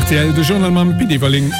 RTL de Journalmann Pidiwaling.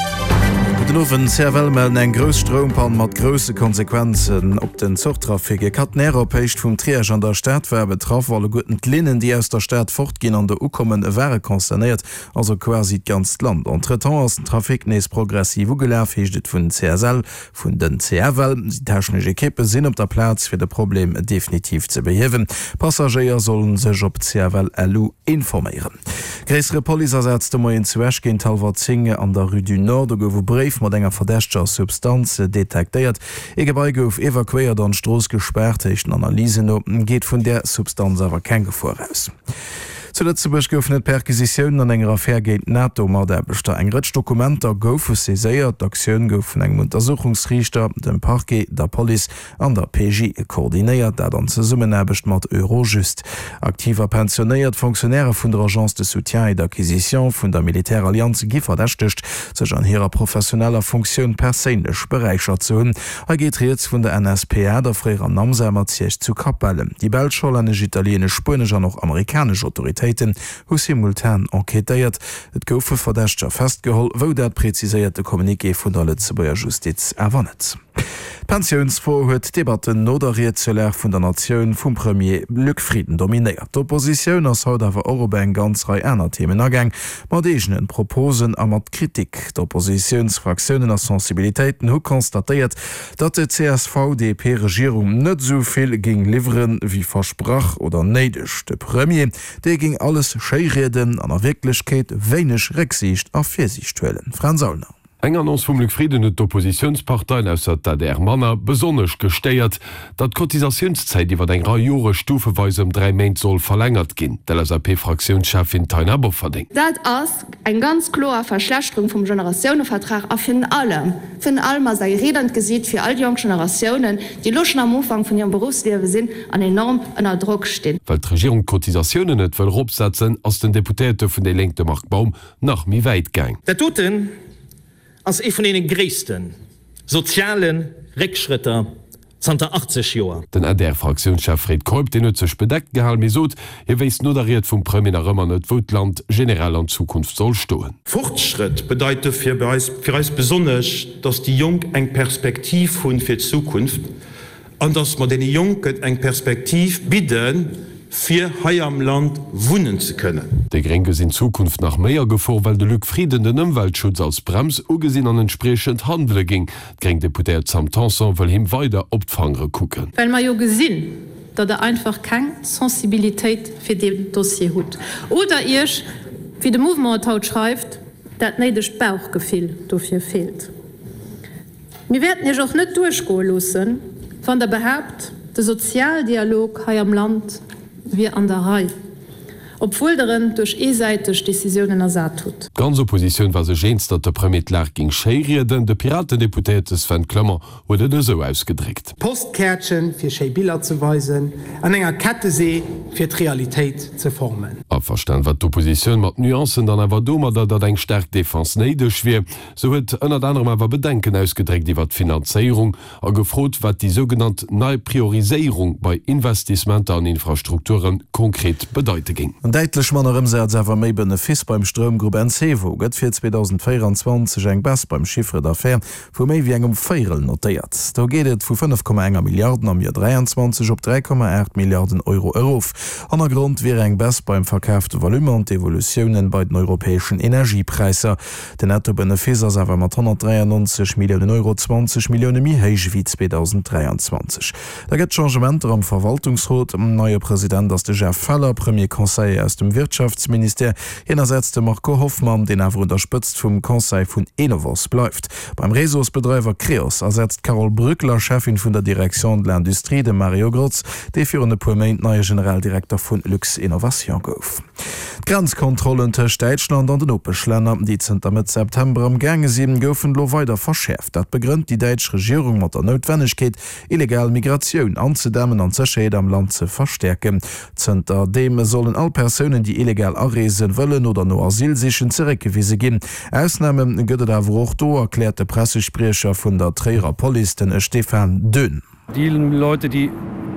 Lowen sehr wellmelden eng Grosstrompan mat grosse Konsequenzen op den Zugtrafik. Kat näropécht vum Triage an der Stadtwer betraff alle guten Linnen, die aus der Stadt fortgin an der Ukommen wäre konsterniert, also quasi ganz Land. Entretan ass den Trafik nees progressiv ugelärfechtet vun CSL vun den CRL. Die technische Kippe sinn op der Platz fir de Problem definitiv ze behewen. Passagier sollen sech op CRL LU informieren. Gräsere Polisersetzte moi en Zuwech gin Talwarzinge an der Rue du Nord gowo Brief mat enger verdächter Substanz detekteiert. Egebei gouf evakuiert an Stroos gesperrt, echten Analysen geht vun der Substanz awer kein Gefahr aus. Zuletzt goufnet Perquisitionun an enger Affaire géint NATO mat der besta engretsch Dokumenter goufe seséiert d'Aktiun goufen eng Untersuchungsrichter, dem Parquet, der Poli an der PJ koordinéiert, dat an ze summen erbecht mat Eurojust. Aktiver pensionéiert Funktionäre vun der Agence de Soutien et d'Acquisition vun der Militärallianz gi verdächtecht, sech an hireer professioneller Funktionun perélech bereichert zu hunn. Geht reets vun der NSPA der fréer Namsämer Ziech zu Kapellen. Die Belscholänech italienisch, spanischer noch amerikasch Autoritéiten hu simultan enquetéiert. Et goufe verdächter festgeholl, wo dat preziséierte Kommuniké vun der Lützeburger Justiz erwannet. Pensionsfonds huet Debatten noderiert zelär vun der Nationun vum Premier Luc Frieden dominiert. D'Opposition ass haut awer Eurobank ganz rei ennner Themen ergang, mat degenen Proposen a mat Kritik. D'Oppositionsfraktionen a Sensibilitéiten hu konstatiert, dat de CSVDP-Regierung net soviel ging liveren wie versprach oder neidech. De Premier, déi ging alles Scheireden an der Wirklichkeit weinech Rücksicht auf Firsichtwellen. Franz Saulner. Eng Annons vum Luc Frieden et d'Oppositionsparteien aus der Manner besonnech gestéiert, dat Kotisationszeit iwwer eng Jore stufeweise 3 Mäint soll verlängert ginn, der SAP-Fraktionschefin Tain Abo verdingt. Dat ass eng ganz kloer Verschlechterung vum Generationenvertrag a fir allem. Fën allmer sei redend gesieet fir all die jungen Generationen, die lochen am Umfang vun ihrem Berufslewe sinn an enorm ënner Druck stehen. Weil d'Regierung Kotisationen net wëll opsetzen, ass den Deputéte vun de Lenkte Marktbaum nach mi weit gein. Der Toten als e von den gréessten sozialen Rückschritter 80 Joer. Den ADR-Fraktionschef Fred Kolb den sech bedeckt gehall mesot, weist noderiert vum Premier Rëmmer net Wutland generell an Zukunft soll stoen. Fortschritt bedeutet fir eis besonnech, dats die Jung eng Perspektiv hunn fir Zukunft an dats man den Jungen eng Perspektiv bidden, fir hai am Land wohnen zu können. De Grenke sind Zukunft nach Meier gefo, weil de Luc Frieden den Umweltschutz als Brems ugesinn an entsprechend Handel ging. Greng Deputiert Sam Tanson will him weiter opfangre gucken. Weil man jo gesinn, dat einfach kein Sensibilität fir dem Dossier hut. Oder ihrch, wie de Movement haut schreibt, dat neidech Bauchgefühl dofir fehlt. Wir werden ja auch net durchgolossen, van der behaupt, der Sozialdialog hai am Land wie an der Reihe. Obwohl darin durch eseitig Decisionen ersat tut. Ganz Opposition war se gens, dat der Premier Lag ging scheirien, de Piratendeputétes Sven Klmmer wurde so ausgedrickt. Postkärtchen fir Schebilder zu weisen, an enger Kattesee fir Realität zu formen. Verstand wat d'Opposition mat Nuancen dann awer dommer, dat eng sterk Defens neidech wie, so huet ënner anderem awer Bedenken ausgedregt iwwer Finanzierung a gefrot, wat die sogenannte Neupriorisierung bei Investissementer an Infrastrukturen konkret bedeute ging. Deitlech mannerem sewer méi Benefis beim Stromgrupp NCvo gëtt fir 2024 eng Bas beim Chiffre d'Affaire vu méi wie engem Féel notéiert. Da gehtt vu 5,1 Milliarden am Jahr 23 op 3,8 Milliarden Euro auf. Aner Grund wie eng Bas beim verkaufte Volume und Evolutionen bei den europäischen Energiepreiser. Den Nettobenefis awer mat 193 Millionen Euro 20 Millionen mi héich wie 2023. Da gëtt Changementer am Verwaltungsrat am neue Präsident ass de Jeff Feller Premier Conseil aus dem Wirtschaftsminister jenersetzte Marco Hoffmann, den er unterstützt vom Conseil von Enovos bleibt. Beim Resourcebetreiber Kreos ersetzt Carol Brückler, Chefin von der Direktion der Industrie, de Mario Grotz, der für eine Moment neue Generaldirektor von Lux Innovation gouf. Grenzkontrollen zwischen Deutschland und den Opeschländer, die sind damit September am Gange 7 goufen lo weiter verschärft. Das begründet die deutsche Regierung mit der Notwendigkeit, illegale Migration anzudämmen und Zerschäde am Land zu verstärken. Zunter dem sollen all Personen, die illegal anreisen wollen oder nur Asyl sichern, zurückgewiesen gehen. Ausnahmen gëtt awer auch do, erklärte Pressesprecher von der Trierer Police, den Stefan Dönn. Die Leute, die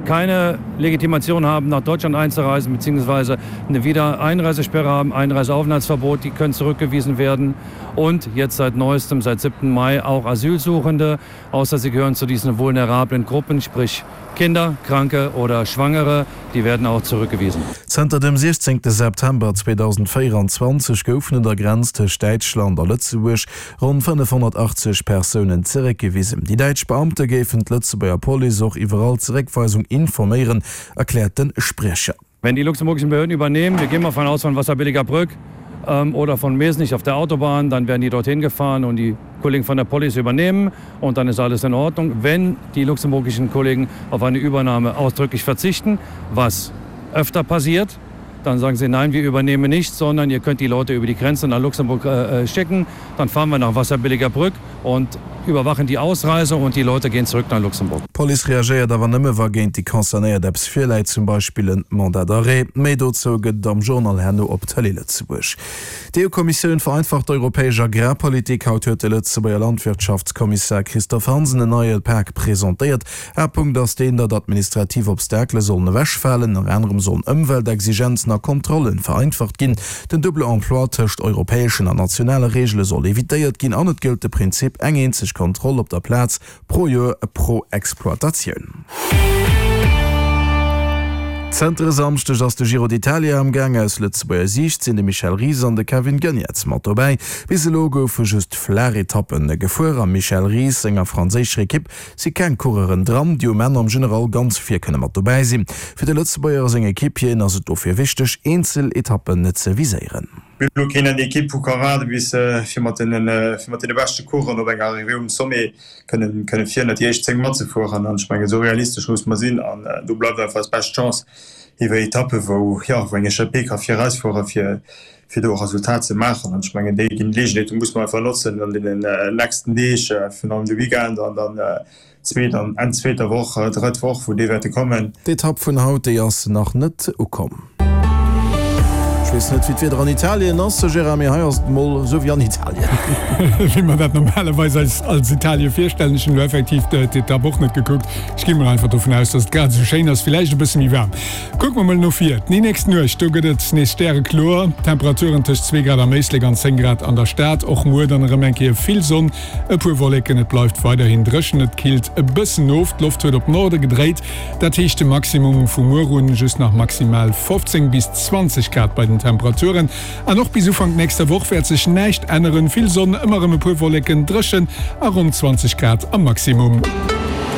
keine Legitimation haben, nach Deutschland einzureisen, beziehungsweise eine Wiedereinreisesperre haben, Einreiseaufenthaltsverbot, die können zurückgewiesen werden. Und jetzt seit neuestem, seit 7. Mai auch Asylsuchende, außer sie gehören zu diesen vulnerablen Gruppen, sprich Kinder, Kranke oder Schwangere, die werden auch zurückgewiesen. Zter dem 16. September 2024 geöffnet der Grenz zwischen Deutschland und Lützeburg rund 580 Personen zurückgewiesen. Die deutsche Beamte gaben Lützeburger Polizei auch überall Zurückweisung informieren, erklärt den Sprecher. Wenn die luxemburgischen Behörden übernehmen, wir gehen mal von aus von Wasserbilliger Brück oder von Mesnich auf der Autobahn, dann werden die dorthin gefahren und die Kollegen von der Polizei übernehmen und dann ist alles in Ordnung. Wenn die luxemburgischen Kollegen auf eine Übernahme ausdrücklich verzichten, was öfter passiert, dann sagen sie, nein, wir übernehmen nicht, sondern ihr könnt die Leute über die Grenze nach Luxemburg schicken. Dann fahren wir nach Wasserbilliger Brück und überwachen die Ausreise und die Leute gehen zurück nach Luxemburg. Police reagiert aber nimme war gegen die Konzernäre der Psphärleit zum Beispiel ein Mandat d'arrêt, Medozoget am Journal Herno op Lützeburg. Die EU-Kommission vereinfacht europäische Agrarpolitik haut heute Lützeburger Landwirtschaftskommissar Christoph Hansen den neue Park präsentiert. Punkt, dass den der administrative Obstakel sollen wäschfallen, nach anderem sollen Umweltexigenzen Kontrollen vereinfacht gin, den double Emploi töcht europäischen an nationale Regel soll evitiert gin an gilt de Prinzip eng sich Kontrolle op der Platz pro Jahr pro Exploitation. Zentre samste ass de Giro d'Italia am Gang aus Lützeburger Sicht sinn de Michel Ries an de Kevin Gönnetz mat vorbei, bis se Logo vu just Flairetappen e Gefuer am Michel Ries enger franzésche Kipp si ken Kureren dran, Di Männer am General ganz fir kënne mat vorbei sinn. Fi de Lützeburger seg Kippien ass et dofir wichtech Einzeletappen net ze viséieren. Kennen Ekipp Karade bis fir mat de beste Kuren op eng Arrivum Somme können 410 Mat ze fuhren an schmenge so realistisch muss man sinn an du bleib als best Chance iwwer Etappe wo eng Chape a fir Reisfuer fir do Resultat ze machen an schmengen dé gin Leet muss man verlotzen an den nächsten Deeg vun an de Weekend an dann enzweter woch 3 woch wo de wette kommen. D'Etapp vun haut ass nach net kom. Net wie wieder an Italien ass Jeremy Heierst moll so wie an Italien. Wie man dat normalerweise als Italien firstellen effektiv der Buch net geguckt. Ich gi mal einfach davon aus, dass gerade so schön ist, vielleicht ein bisschen wie wärm. Guck mal noch 4. Die nächsten Nuch du gehtt ne Sterre Chlor, Temperaturen tisch 2 Grad am meeslig an 10 Grad an der Stadt och mu dann Remenke viel Sonn Wolken het läuft weiterhin dreschen het kilt e bisssen oft Luft huet op Norde gedreht, dat hechte Maximum vu Murun just nach maximal 15 bis 20 Grad bei den Temperaturen. An noch bis Anfang nächster Woche wird sich nicht ändern. Viel Sonne immer im Pulverlecken dreschen, rund 20 Grad am Maximum.